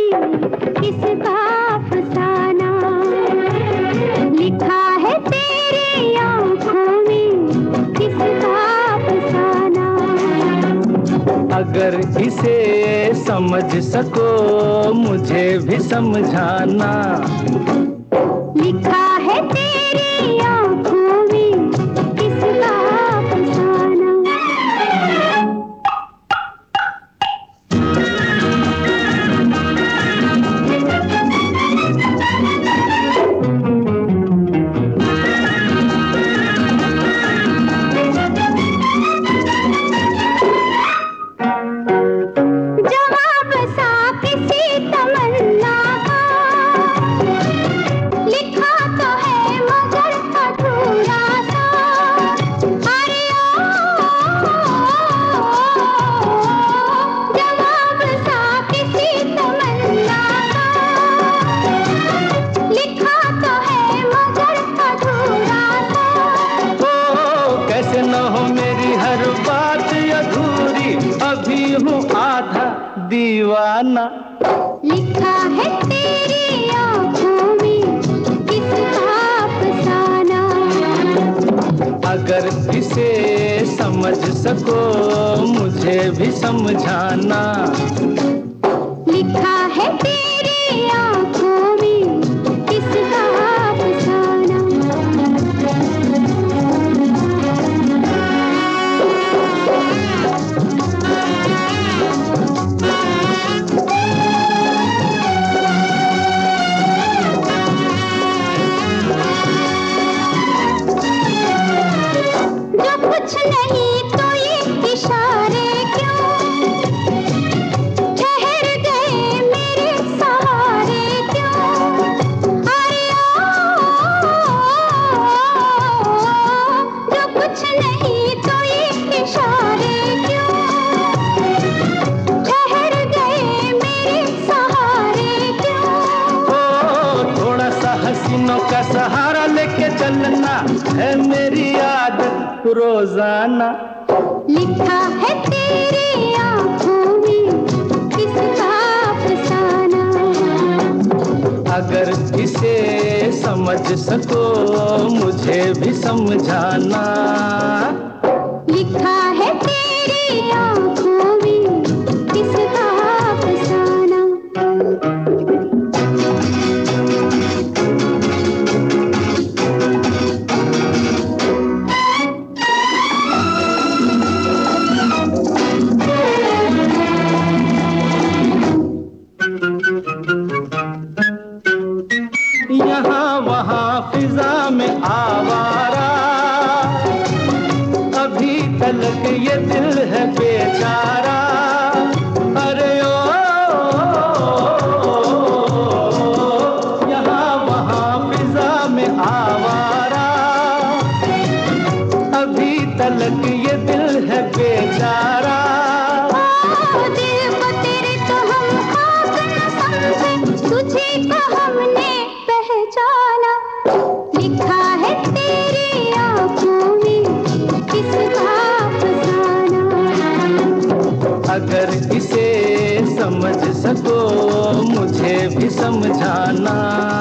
किसका अफसाना, लिखा है तेरी आँखों में किसका अफसाना। अगर इसे समझ सको मुझे भी समझाना, लिखा है तेरी आँखों में किसका अफसाना। जवाब सा किसी तमन्ना का लिखा तो है मगर अधूरा सा। अरे जवाब सा किसी तमन्ना का लिखा तो है मगर अधूरा सा। ओ कैसे न हो मेरी हर बात अधूरी, अभी हूँ आधा दीवाना। लिखा है तेरी आँखों में किसका अफसाना। अगर इसे समझ सको मुझे भी समझाना, लिखा है तेरी आँखों में किसका अफसाना। जो कुछ नहीं तो ये इशारे क्यों, ठहर गए मेरे सहारे क्यों। अरे जो कुछ नहीं तो ये इशारे क्यों, ठहर गए मेरे सहारे क्यों। ओ थोड़ा सा हसीनों का सहारा लेके चलना है मेरी आदत रोजाना। लिखा है तेरी आँखों में किसका अफसाना। अगर इसे समझ सको मुझे भी समझाना, लिखा है तेरी आँखों में किसका अफसाना। यहाँ वहाँ फिजा में आवारा, अभी तलक ये दिल है बेचारा। अरे ओ यहाँ वहाँ फिजा में आवारा, अभी तलक ये दिल है बेचारा। दिल को तेरे तो हम खाक न समझे, तुझे को हमने पहचाना। लिखा है तेरी आँखों में किसका अफसाना। अगर इसे समझ सको मुझे भी समझाना।